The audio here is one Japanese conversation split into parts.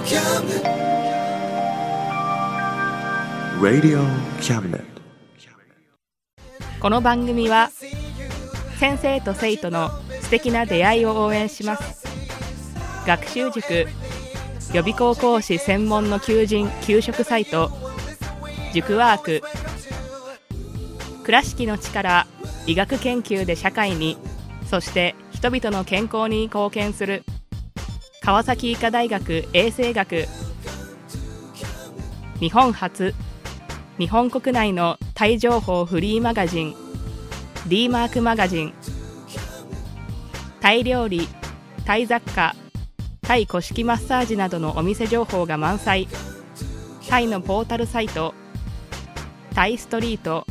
Radio Cabinet。 この番組は先生と生徒の素敵な出会いを応援します。学習塾予備校講師専門の求人・給食サイト塾ワーク、倉敷の力医学研究で社会に、そして人々の健康に貢献する川崎医科大学衛生学、日本初日本国内のタイ情報フリーマガジン D マークマガジン、タイ料理、タイ雑貨、タイ古式マッサージなどのお店情報が満載、タイのポータルサイトタイストリート、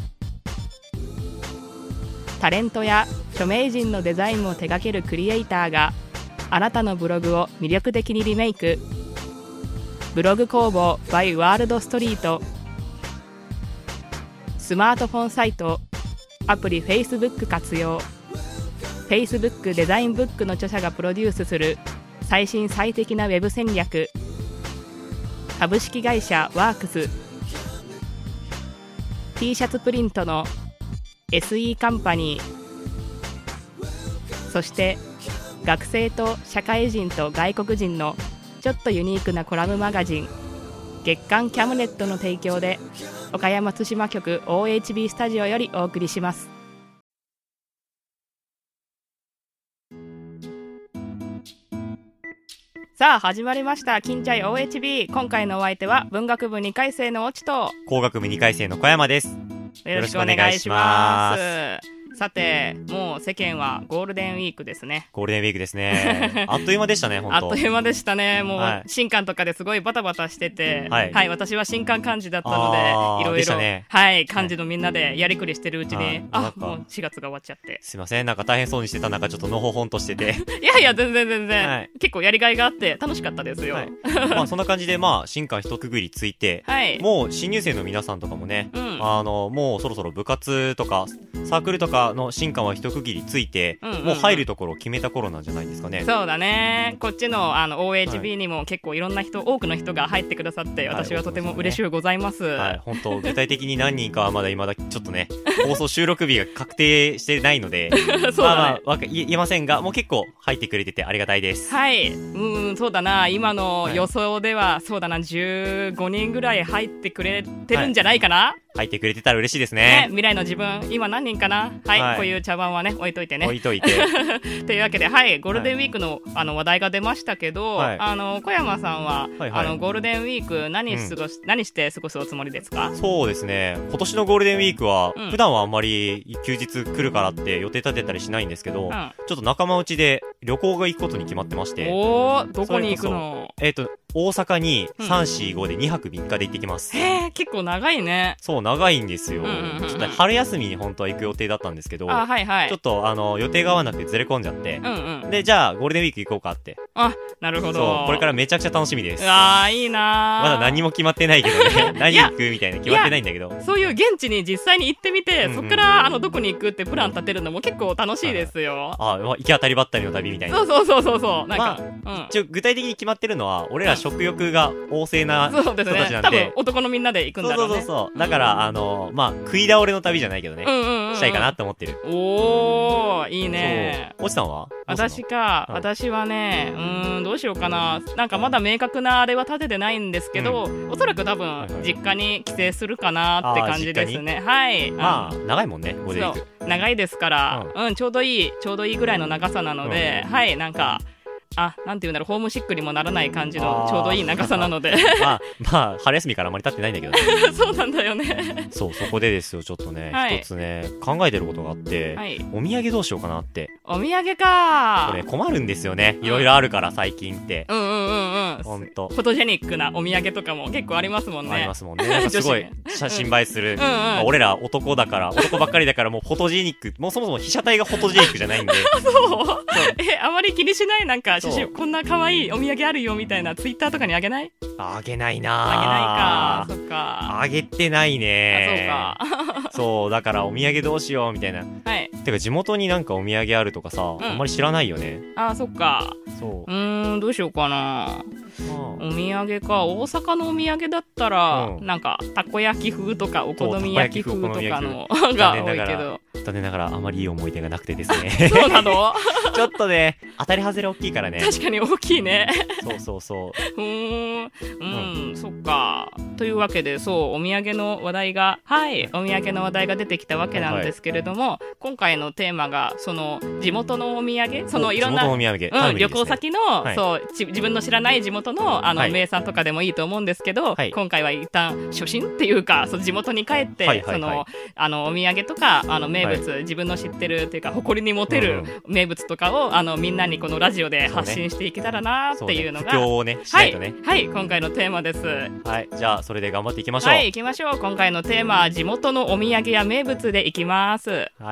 タレントや著名人のデザインも手掛けるクリエイターがあなたのブログを魅力的にリメイク、ブログ工房 by ワールドストリート、スマートフォンサイトアプリ Facebook 活用、 Facebook デザインブックの著者がプロデュースする最新最適なウェブ戦略、株式会社ワークス、 T シャツプリントの SE カンパニー、そして学生と社会人と外国人のちょっとユニークなコラムマガジン月刊キャムネットの提供で岡山津島局 OHB スタジオよりお送りします。さあ始まりました金チャイ OHB。 今回のお相手は文学部2回生の越智と工学部2回生の小山です。 よろしくお願いします。さて、もう世間はゴールデンウィークですね。 ゴールデンウィークですね。あっという間でしたね、本当。 あっという間でしたね。もう、新刊とかですごいバタバタしてて、はい、私は新刊幹事だったので、いろいろ、はい、幹事のみんなでやりくりしてるうちに、もう4月が終わっちゃって。 すいません、なんか大変そうにしてた中、ちょっとのほほんとしてて。 いや、全然、結構やりがいがあって楽しかったですよ。 まあ、そんな感じで、新刊一区切りついて、もう新入生の皆さんとかもね、もうそろそろ部活とか、サークルとかの新刊は一区切りついて、もう入るところを決めた頃なんじゃないですかね。 そうだね。こっちのOHB にも結構いろんな人、多くの人が入ってくださって、私はとても嬉しゅうございます。はい、 本当具体的に何人かはまだちょっとね、放送収録日が確定してないので、そうだね。言えませんが、もう結構入ってくれててありがたいです。 はい、そうだな。今の予想では、そうだな、15人ぐらい入ってくれてるんじゃないかな。 入ってくれてたら嬉しいですね。 未来の自分、今何人かな。はい、こういう茶番はね、置いといてね。 置いといて。 というわけで、はい、ゴールデンウィークの、話題が出ましたけど、小山さんは、ゴールデンウィーク何して過ごすおつもりですか？ そうですね。今年のゴールデンウィークは、普段はあんまり休日来るからって予定立てたりしないんですけど、ちょっと仲間内で旅行が行くことに決まってまして。 どこに行くの？ 大阪に3、4、5で2泊3日で行ってきます。 結構長いね。 そう、長いんですよ。ちょっと春休みに本当は行く予定だったんですけど、ちょっと予定が合わなくてずれ込んじゃって、で、じゃあゴールデンウィーク行こうかって。 なるほど。 そう、これからめちゃくちゃ楽しみです。 いいな。 まだ何も決まってないけどね。何行くみたいな決まってないんだけど。 そういう現地に実際に行ってみて、そっからどこに行くってプラン立てるのも結構楽しいですよ。 行き当たりばったりの旅みたいな。 そう。なんか、 一応具体的に決まってるのは、俺ら食欲が旺盛な人たちなんで、 多分男のみんなで行くんだろうね。 そう。だから、食い倒れの旅じゃないけどね、したいかなって思ってる。 いいね。 おちさんは？ 私はね、どうしようかな。なんかまだ明確なあれは立ててないんですけど、おそらく多分、実家に帰省するかなって感じですね。はい。 長いもんね、ゴールデンウィーク。 長いですから、ちょうどいいぐらいの長さなので、はい、なんか、なんていうんだろう、ホームシックにもならない感じのちょうどいい長さなので春休みからあまり経ってないんだけどね。 そうなんだよね。 そこでですよ、ちょっとね、一つね考えてることがあって、お土産どうしようかなって。 お土産か。 これ困るんですよね、いろいろあるから最近って。ほんとフォトジェニックなお土産とかも結構ありますもんね。 ありますもんね。なんかすごい写真映えする、俺ら男ばっかりだから、もうフォトジェニック、もうそもそも被写体がフォトジェニックじゃないんで。 あまり気にしない、なんか写こんな可愛いお土産あるよみたいなツイッターとかにあげない？ あげないな。 あげないか。そっか。 あげてないね。 そうか。 そうだからお土産どうしようみたいな。 はい。 てか地元になんかお土産あるとかさ、あんまり知らないよね。 あ、そっか。 そう。 どうしようかな。お土産か。大阪のお土産だったら、なんかたこ焼き風とかお好み焼き風とかのが多いけど、 残念ながらあまりいい思い出がなくてですね。 そうなの？ ちょっとね、当たり外れ大きいからね。 確かに大きいね。 そうそっか。というわけで、そうお土産の話題が出てきたわけなんですけれども、今回のテーマがその地元のお土産、そのいろんな旅行先の、そう自分の知らない地元の名産とかでもいいと思うんですけど、今回は一旦初心っていうか、その地元に帰ってそのお土産とか名物、自分の知ってるっていうか誇りに持てる名物とかをみんなにこのラジオで発信していけたらなっていうのが、 布教をねしないとね。 はい、今回のテーマです。 はい、じゃあそれで頑張っていきましょう。 はい、行きましょう。今回のテーマは地元のお土産や名物でいきます。 はい。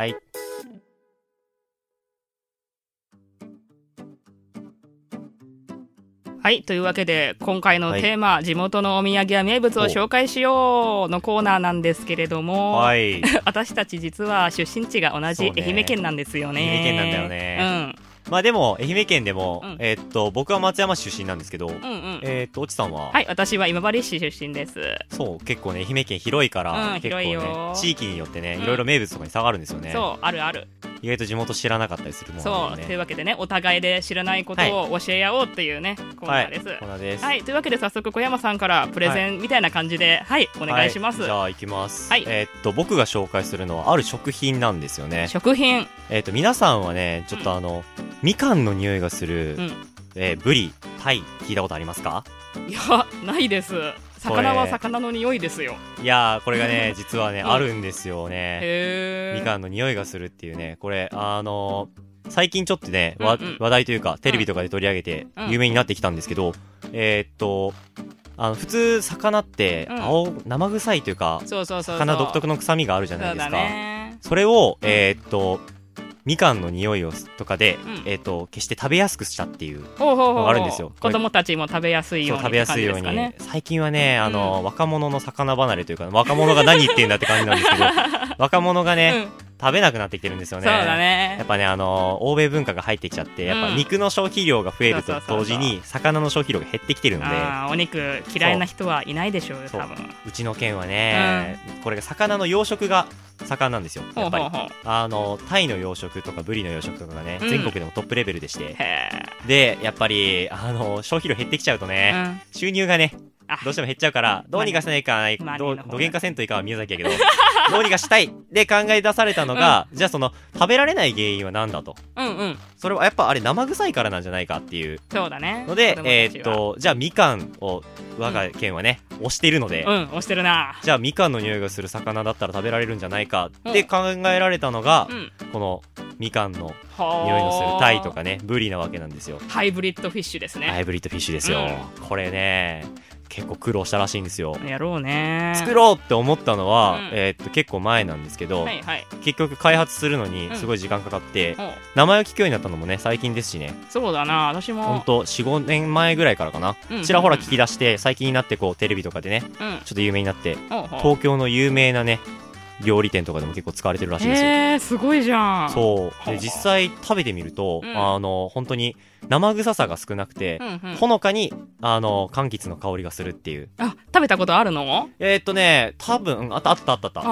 はい、というわけで今回のテーマ、地元のお土産や名物を紹介しようのコーナーなんですけれども、私たち実は出身地が同じ愛媛県なんですよね。 愛媛県なんだよね。まあでも愛媛県でも、僕は松山市出身なんですけど、越智さんは？ はい、私は今治市出身です。 そう、結構ね愛媛県広いから、結構ね地域によってねいろいろ名物とかに差があるんですよね。 そう、あるある。 意外と地元知らなかったりするもんね。 そうというわけでね、お互いで知らないことを教え合おうっていうね、コーナーです。 コーナーです。 はい、というわけで早速小山さんからプレゼンみたいな感じで、お願いします。 じゃあ行きます。僕が紹介するのはある食品なんですよね。 食品。 皆さんはねちょっとみかんの匂いがする、ブリ、タイ聞いたことありますか？ いや、ないです。魚は魚の匂いですよ。 いやー、これがね実はね、あるんですよね。みかんの匂いがするっていうね、これ最近ちょっとね、話題というかテレビとかで取り上げて有名になってきたんですけど、普通魚って生臭いというか、魚独特の臭みがあるじゃないですか。それをみかんの匂いをとかで、消して食べやすくしたっていうのがあるんですよ。 子供たちも食べやすいようにって感じですかね。 最近はね若者の魚離れというか、若者が何言ってんだって感じなんですけど若者がね、食べなくなってきてるんですよね。 そうだね。 やっぱね欧米文化が入ってきちゃって、やっぱ肉の消費量が増えると同時に魚の消費量が減ってきてるので、 お肉嫌いな人はいないでしょうよ多分。 うちの県はね、これが魚の養殖が盛んなんですよ。やっぱりタイの養殖とかブリの養殖とかがね、全国でもトップレベルでして、でやっぱり消費量減ってきちゃうとね、収入がねどうしても減っちゃうから、どうにかしないかどげんかせんといかは宮崎やけどどうにかしたいで考え出されたのが、じゃあその食べられない原因は何だと。それはやっぱあれ生臭いからなんじゃないかっていうので、じゃあみかんを我が県はね推しているので、 推してるな。 じゃあみかんの匂いがする魚だったら食べられるんじゃないかって考えられたのが、このみかんの匂いのするタイとかねブリなわけなんですよ。 ハイブリッドフィッシュですね。 ハイブリッドフィッシュですよ。これね結構苦労したらしいんですよ。 やろうね。 作ろうって思ったのは、結構前なんですけど、結局開発するのにすごい時間かかって、名前を聞くようになったのもね最近ですしね。 そうだな、私もほんと 4,5 年前ぐらいからかな、ちらほら聞き出して、最近になってこうテレビとかでね、ちょっと有名になって、東京の有名なね料理店とかでも結構使われてるらしいですよ。 すごいじゃん。 そうで実際食べてみると、本当に生臭さが少なくて、ほのかに柑橘の香りがするっていう。 食べたことあるの？ 多分あった。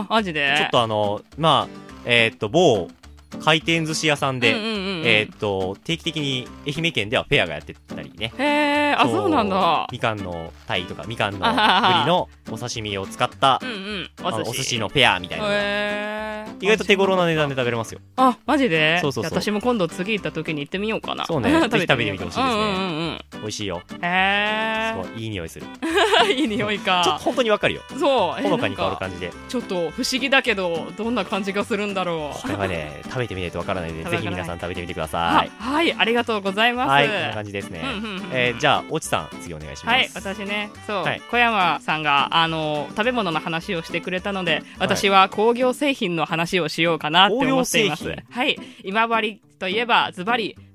マジで？ ちょっと某回転寿司屋さんで、定期的に愛媛県ではフェアがやってたりね。 そうなんだ。 みかんのタイとかみかんのブリのお刺身を使ったお寿司のフェアみたいな、意外と手頃な値段で食べれますよ。 マジで？ そう。 私も今度次行った時に行ってみようかな。 そうね、ぜひ食べてみてほしいですね。美味しいよ。そういい匂いする。 いい匂いか。 ちょっと本当にわかるよ。 そうほのかに香る感じで、 ちょっと不思議だけどどんな感じがするんだろう。 これはね食べてみないとわからないので、ぜひ皆さん食べてみてください。 はい、ありがとうございます。 はい、こんな感じですね。じゃあ越智さん次お願いします。 はい、私ね、小山さんが食べ物の話をしてくれたので、私は工業製品の話をしようかなって思っています。はい、今治といえばズバリ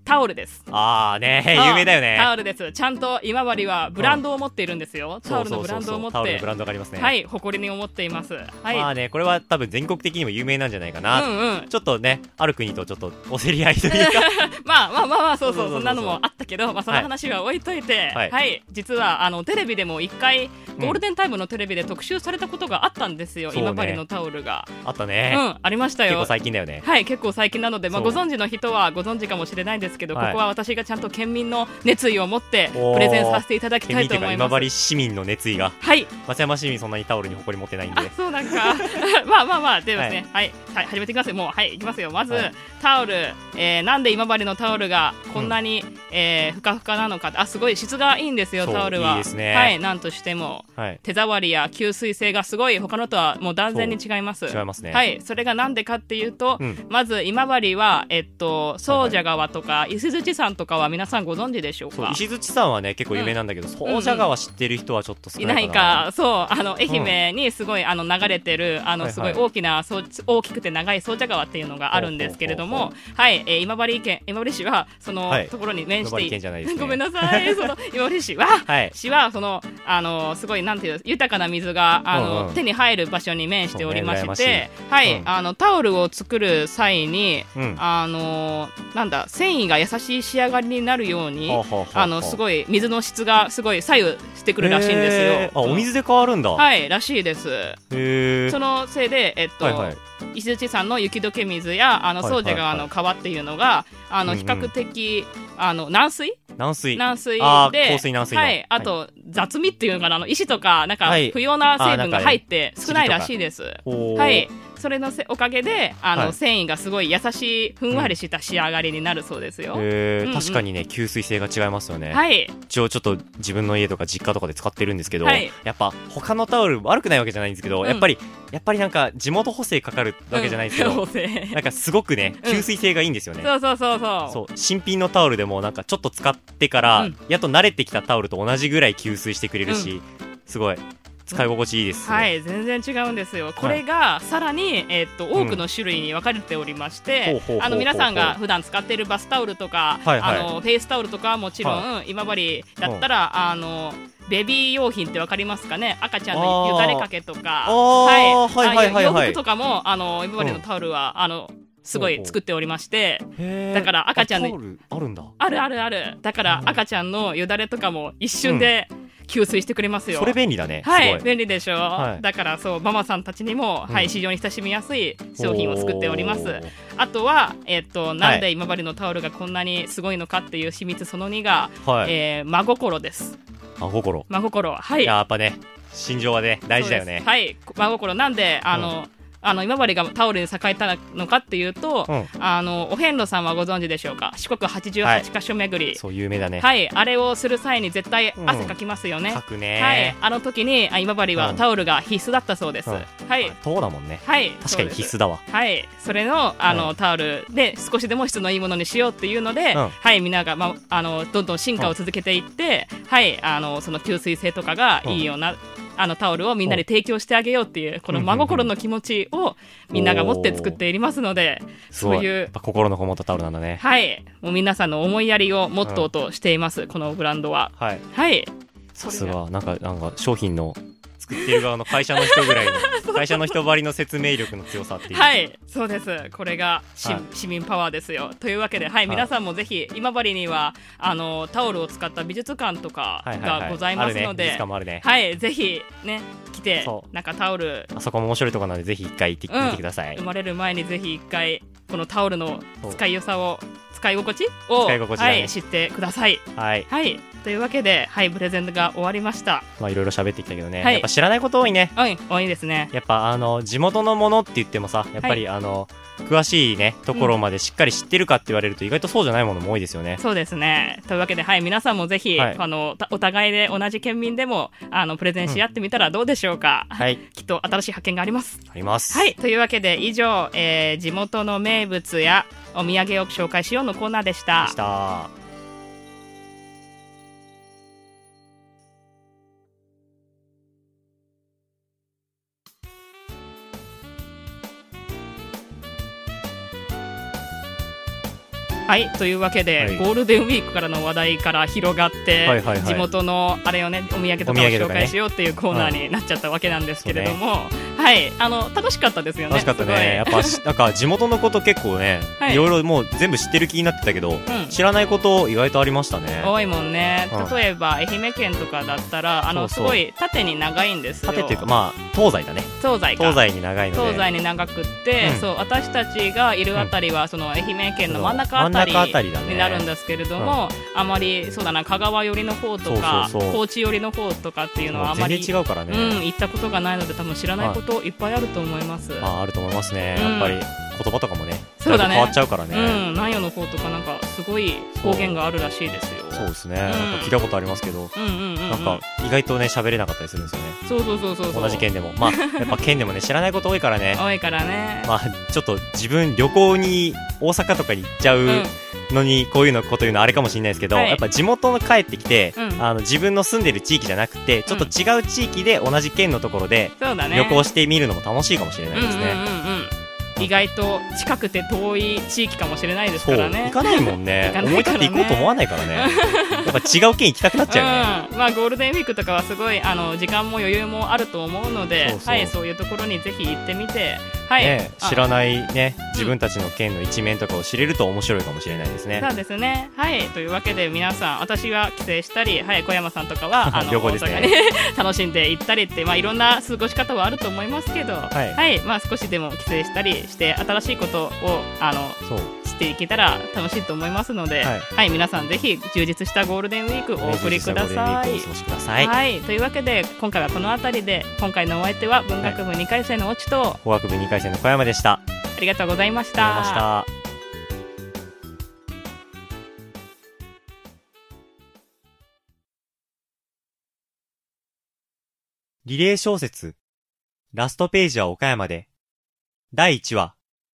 タオルです。 あーね、有名だよね。 タオルです。ちゃんと今治はブランドを持っているんですよ。タオルのブランドを持って、 タオルのブランドがありますね。 はい、誇りに思っています。はい、 まあね、これは多分全国的にも有名なんじゃないかな。ちょっとね、ある国とちょっとお競り合いというかまあそうそんなのもあったけど、その話は置いといて、はい、実はテレビでも一回ゴールデンタイムのテレビで特集されたことがあったんですよ。今治のタオルがあったね。 ありましたよ。 結構最近だよね。 はい、結構最近なので、ご存知の人はご存知かもしれないんですけど、ここは私がちゃんと県民の熱意を持ってプレゼンさせていただきたいと思います。 今治市民の熱意が、はい、松山市民そんなにタオルに誇り持ってないんで。 そうなんかまあでですね、はい、始めていきますよ。もうはい、いきますよ。まず、タオル、なんで今治のタオルがこんなに、ふかふかなのか。すごい質がいいんですよ、タオルは。いいですね。はい、なんとしても、手触りや吸水性がすごい他のとはもう断然に違います。 違いますね。 はい、それがなんでかっていうと、まず今治は総社川とか石鎚山とかは皆さんご存知でしょうか。 石鎚山はね結構有名なんだけど、総社川知ってる人はちょっと少ないかな。いないか。 そう愛媛にすごい流れてるすごい大きくて長い総社川っていうのがあるんですけれども、はい、今治市はそのところに面してごめんなさい。その今治市はそのすごいなんていう豊かな水が手に入る場所に面しておりまして、はい、タオルを作る際になんだ繊維が優しい仕上がりになるようにすごい水の質がすごい左右してくるらしいんですよ。 お水で変わるんだ。 はいらしいです。そのせいで石鎚山の雪解け水や総社川の川っていうのが比較的軟水で、 硬水軟水の、 はい、あと雑味っていうのかな、石とかなんか不要な成分が入って少ないらしいです。はい、それのおかげで繊維がすごい優しいふんわりした仕上がりになるそうですよ。 確かにね吸水性が違いますよね。 はい、 一応ちょっと自分の家とか実家とかで使ってるんですけど、やっぱ他のタオル悪くないわけじゃないんですけど、やっぱりなんか地元補正かかるわけじゃないですけど、なんかすごくね吸水性がいいんですよね。そう新品のタオルでもなんかちょっと使ってから、やっと慣れてきたタオルと同じぐらい吸水してくれるし、すごい使い心地いいです。 はい、全然違うんですよ。これがさらに、多くの種類に分かれておりまして、皆さんが普段使っているバスタオルとか、フェイスタオルとかはもちろん、今治だったらベビー用品ってわかりますかね。赤ちゃんのよだれかけとか、洋服とかも今治のタオルはすごい作っておりまして、だから赤ちゃんのあるんだ。 あるだから赤ちゃんのよだれとかも一瞬で吸水してくれますよ。 それ便利だね。 はい、便利でしょ。だからママさんたちにも、非常に親しみやすい商品を作っております。あとはなんで今治のタオルがこんなにすごいのかっていう秘密その2が真心です。真心、はい、 やっぱね心情はね大事だよね。 はい、真心なんで今治がタオルに栄えたのかっていうと、お遍路さんはご存知でしょうか。四国88カ所巡り、 そう有名だね。 はい、あれをする際に絶対汗かきますよね。 かくね。 はい、あの時に今治はタオルが必須だったそうです。はい、 そうだもんね。 はい、 確かに必須だわ。 はい、それのタオルで少しでも質のいいものにしようっていうので、はい、みんながどんどん進化を続けていって、はい、その吸水性とかがいいようなタオルをみんなに提供してあげようっていうこの真心の気持ちをみんなが持って作っていますので、そういう心のこもったタオルなんだね。 はい、もう皆さんの思いやりをモットーとしています、このブランドは。はい、 さすがなんか商品の作ってる側の会社の人ぐらいの会社の人ばりの説明力の強さっていう。 はい、そうです。これが、市民パワーですよ。というわけで、はい、皆さんもぜひ今治にはタオルを使った美術館とかがございますので、はい、ぜひね来てなんかタオルあそこも面白いところなのでぜひ一回行ってみてください。 生まれる前にぜひ一回このタオルの使い良さを使い心地を、はい、知ってください。はい、はい、というわけで、はい、プレゼントが終わりました。 いろいろ喋ってきたけどね、やっぱ知らないこと多いね。 多いですね。 やっぱ地元のものって言ってもさ、やっぱり、詳しいねところまでしっかり知ってるかって言われると、意外とそうじゃないものも多いですよね。 そうですね。というわけで、はい、皆さんもぜひ、お互いで同じ県民でもプレゼンし合ってみたらどうでしょうか。はい、きっと新しい発見があります。 あります。 はい、というわけで以上、地元の名物やお土産を紹介しようのコーナーでした。 はい、というわけで、ゴールデンウィークからの話題から広がって、地元のあれをね、お土産とかを紹介しようっていうコーナーになっちゃったわけなんですけれども、はい、楽しかったですよね。 楽しかったね。やっぱなんか地元のこと結構ね、いろいろもう全部知ってる気になってたけど、知らないこと意外とありましたね。 多いもんね。例えば愛媛県とかだったらすごい縦に長いんですよ。 縦っていうかまあ東西だね。東西に長いので。 東西に長くって、そう私たちがいるあたりはその愛媛県の真ん中あたりになるんですけれども、あまりそうだな、香川寄りの方とか高知寄りの方とかっていうのはあまり全然違うからね。 行ったことがないので多分知らないこといっぱいあると思います。 あると思いますね。やっぱり言葉とかもね、そうだね、変わっちゃうからね。 南予の方とかなんかすごい方言があるらしいですよ。 そうですね。なんか聞いたことありますけど、なんか意外とね喋れなかったりするんですよね。 そう同じ県でも、まあやっぱ県でもね知らないこと多いからね。 多いからね。 まあちょっと自分旅行に大阪とかに行っちゃうのにこういうこと言うのあれかもしれないですけど、やっぱ地元の帰ってきて、自分の住んでる地域じゃなくてちょっと違う地域で同じ県のところで旅行してみるのも楽しいかもしれないですね。 意外と近くて遠い地域かもしれないですからね。 行かないもんね。思い立って行こうと思わないからね。やっぱ違う県行きたくなっちゃうね。 まあゴールデンウィークとかはすごい時間も余裕もあると思うので、そういうところにぜひ行ってみて、 知らないね自分たちの県の一面とかを知れると面白いかもしれないですね。 そうですね。はい、というわけで皆さん、私は帰省したり、小山さんとかは旅行ですね。 楽しんで行ったりって、いろんな過ごし方はあると思いますけど、少しでも帰省したりして新しいことを知っていけたら楽しいと思いますので、皆さんぜひ充実したゴールデンウィークお送りください。というわけで今回はこの辺りで、今回のお相手は文学部2回生の越智と法学部2回生の小山でした。 ありがとうございました。 リレー小説ラストページは岡山で第1話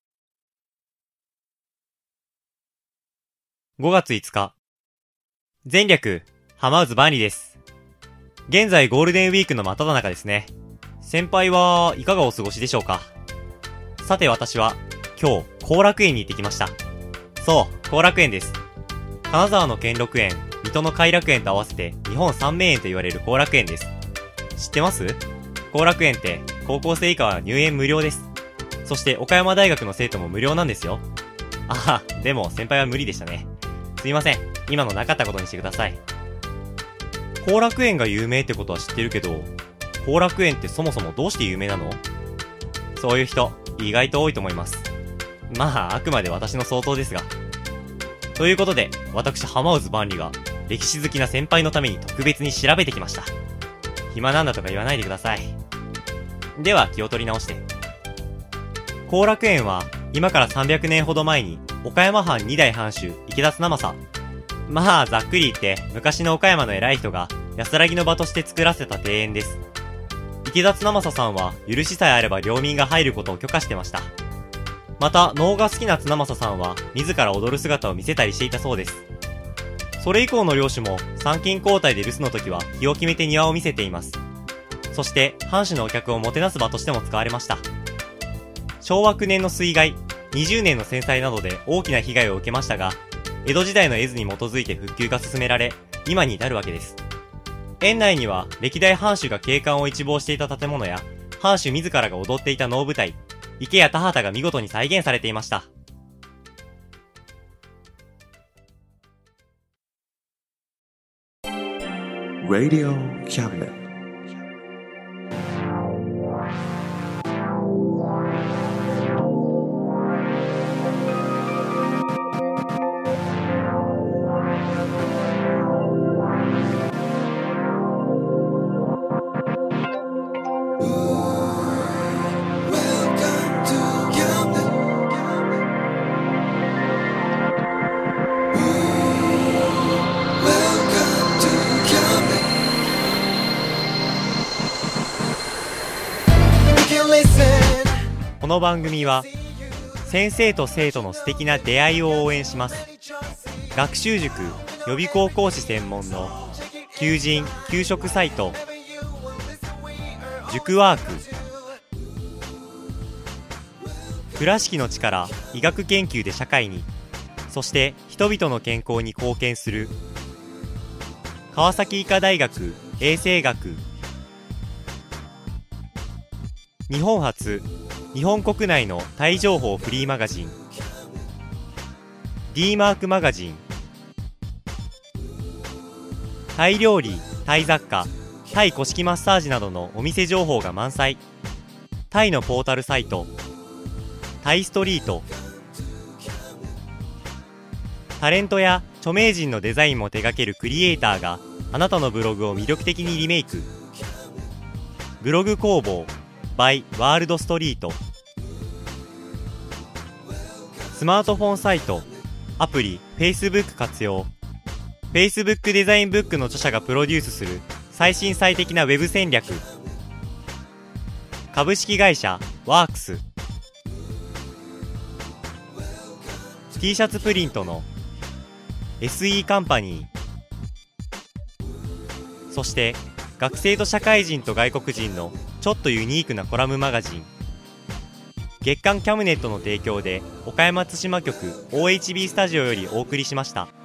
5月5日前略浜渦万里です。現在ゴールデンウィークの真っ只中ですね。先輩はいかがお過ごしでしょうか。さて私は今日後楽園に行ってきました。そう、後楽園です。金沢の兼六園、水戸の偕楽園と合わせて日本三名園と言われる後楽園です。知ってます？後楽園って高校生以下は入園無料です。そして岡山大学の生徒も無料なんですよ。でも先輩は無理でしたね。すいません、今のなかったことにしてください。後楽園が有名ってことは知ってるけど、後楽園ってそもそもどうして有名なの？そういう人意外と多いと思います。あくまで私の想像ですが。ということで私浜渦万里が歴史好きな先輩のために特別に調べてきました。暇なんだとか言わないでください。では気を取り直して。後楽園は今から300年ほど前に岡山藩2代藩主池田綱政、ざっくり言って昔の岡山の偉い人が安らぎの場として作らせた庭園です。池田綱政さんは許しさえあれば領民が入ることを許可してました。また能が好きな綱政さんは自ら踊る姿を見せたりしていたそうです。それ以降の領主も参勤交代で留守の時は日を決めて庭を見せています。そして藩主のお客をもてなす場としても使われました。昭和9年の水害、20年の戦災などで大きな被害を受けましたが、江戸時代の絵図に基づいて復旧が進められ、今に至るわけです。園内には歴代藩主が景観を一望していた建物や、藩主自らが踊っていた能舞台、池や田畑が見事に再現されていました。 Radio Cabinet。 この番組は先生と生徒の素敵な出会いを応援します。学習塾予備校講師専門の求人・給食サイト塾ワーク、倉敷の力医学研究で社会に、 そして人々の健康に貢献する川崎医科大学衛生学、日本初日本国内のタイ情報フリーマガジン D マークマガジン、タイ料理、タイ雑貨、タイ古式マッサージなどのお店情報が満載。タイのポータルサイトタイストリート、タレントや著名人のデザインも手掛けるクリエイターがあなたのブログを魅力的にリメイク。ブログ工房 by ワールドストリート、スマートフォンサイトアプリ Facebook 活用。 Facebook デザインブックの著者がプロデュースする最新最適なウェブ戦略。株式会社ワークス、 T シャツプリントの SE カンパニー、そして学生と社会人と外国人のちょっとユニークなコラムマガジン。月刊キャムネットの提供で岡山津島局 OHB スタジオよりお送りしました。